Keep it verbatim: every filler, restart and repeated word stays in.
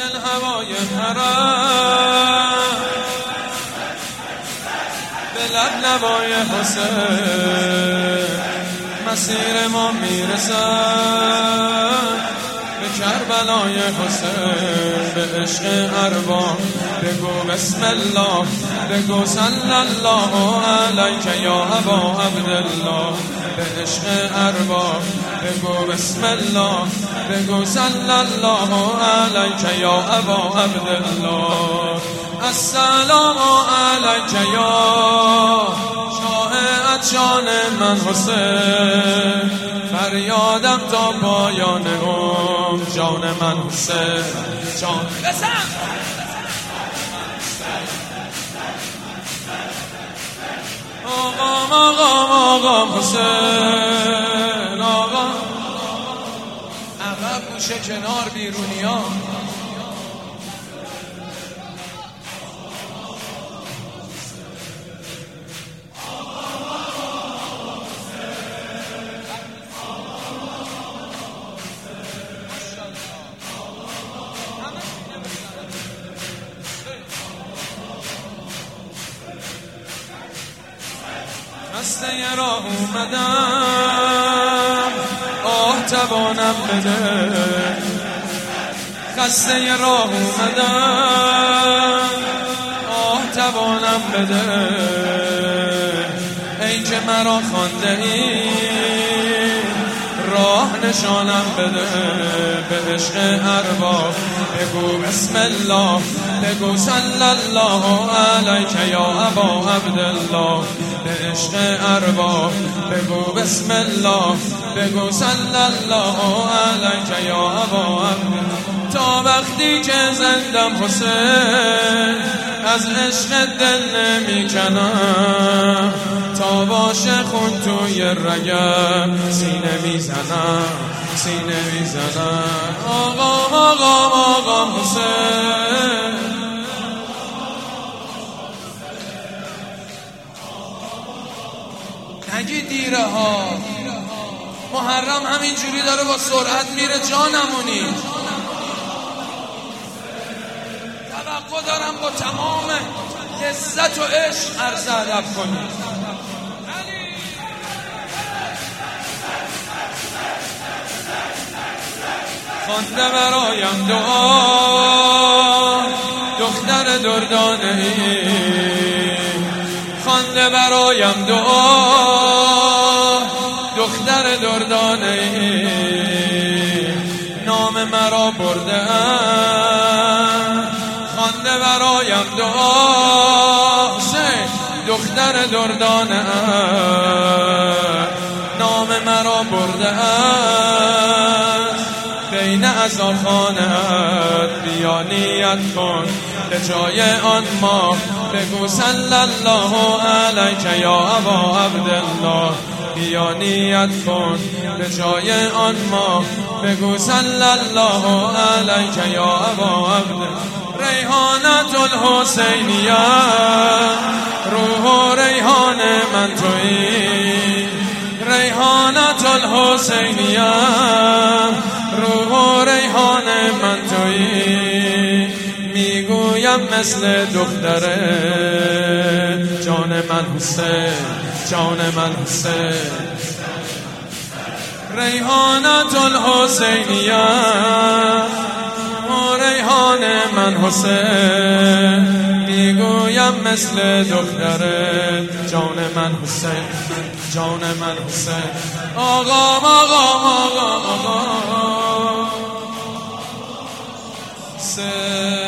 دل هوای حرم به لب لبای حسین مسیر ما میرسد به کربلای حسین به عشق ارباب بگو بسم الله بگو صلی الله علیک یا ابا عبدالله به عشق ارباب بگو بسم الله بگو صلی الله علیک یا ابا عبدالله السلام علیک یا شاه عطشان من حسین فریادم تا پایان عمر جان من حسین جان بسم آقام آقام آقام حسین آقا عقب گوشه کنار بیرونیا خسته راه اومدم آه توانم بده خسته راه اومدم آه توانم بده ای که مرا خوانده ای راه نشانم بده به عشق ارباب بگو بسم الله بگو صلی الله علیک یا ابا عبدالله به عشق ارباب بگو بسم الله بگو صلی الله علیک یا ابا عبدالله تا وقتی که زندم حسین از عشق دل نمی کنم تا باشه خون توی رگم سینه میزنم سینه میزنم آقام آقام آقام حسین نگی دیره ها محرم همینجوری داره با سرعت میره جانمونی توقع دارم با تمام لذت و عشق عرض ادب کنی خوانده برایم دعا دختر دردانه ای خوانده برایم دعا دختر دردانه ای نام مرا برده ام خوانده برایم دعا حسین دختر دردانه ام نام مرا برده ام بین عزاخانت بیا نیت کن به جای آن ما بگو صلی الله علیک یا ابا عبدالله بیا نیت کن به جای آن ما بگو صلی الله علیک یا ابا عبدالله ریحانت الحسینیه روح و ریحان من تویی ریحانت الحسینیه روح و ریحان من تویی میگویم مثل دختره جان من حسین جان من حسین ریحانت الحسینیه و ریحان من حسین میگویم مثل دختره جان من حسین جان من حسین آقام آقام آقام آقام حسین